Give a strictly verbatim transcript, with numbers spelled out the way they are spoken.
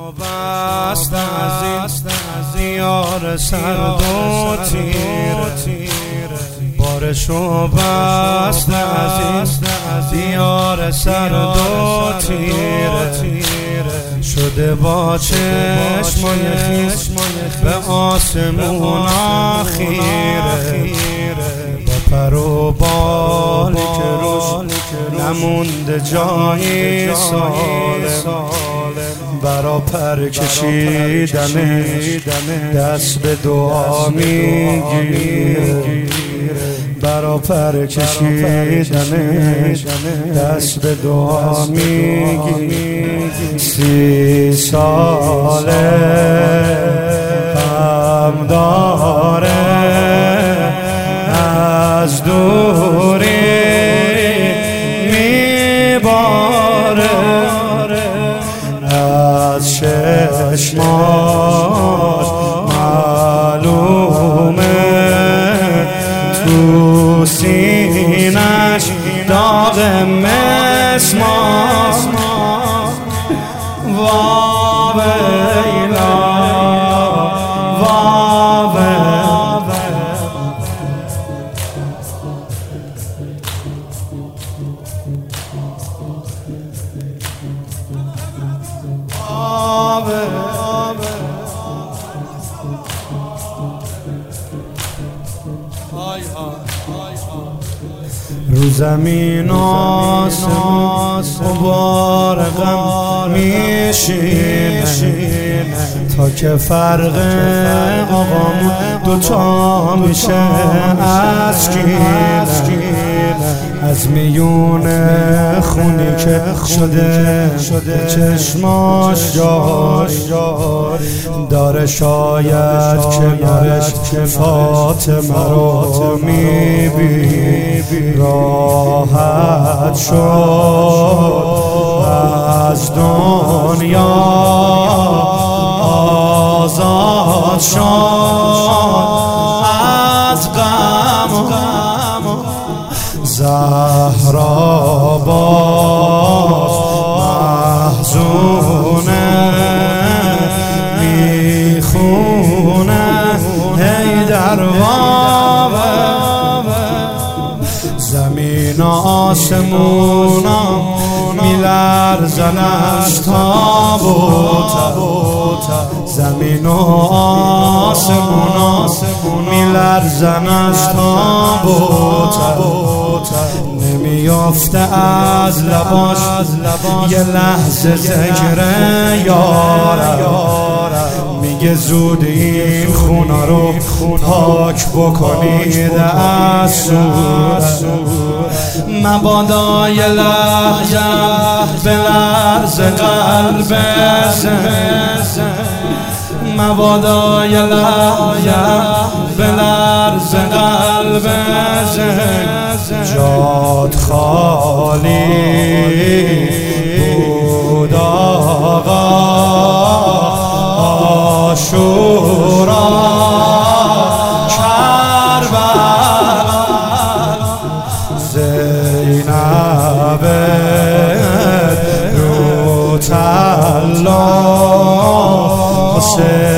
بست از دیار سرد و تیره، بارشو بست از دیار سرد و تیره، شده با چشمای خیس به آسمون خیره، با پر و بالی که روش نمونده جایی سالم، برا پر کشیدن دست به دعا میگیره، برا پر کشیدن دست به دعا میگیره. سی ساله غم داره از دوری میباره، از چشماش معلومه تو سینش داغ مسمار. وا ویلا وا رو زمین آسمان غبار غم میشینه تا که فرق آقامون دوتا میشه از کینه، از میون خونی که شده چشماش جاری داره، شاید کنارش فاطمه رو میبینی راحت شد از دنیا، آزاد شد از غم. زهرا باز محزونه میخونه حیدر بابا، زمین و آسمونا میلرزن از تابوت، زمین و آسمونا میلرزن از تابوت، نمیافته از لباش یه لحظه ذکر یارم، میگه زود این خونا رو پاک بکنید از صورت، مبادا یه لحظه بلرز قلب زن، مبادا یه لحظه بلرز قلب زن، جاد خالی بود آقا عاشورا کربلا، زینب رو تلا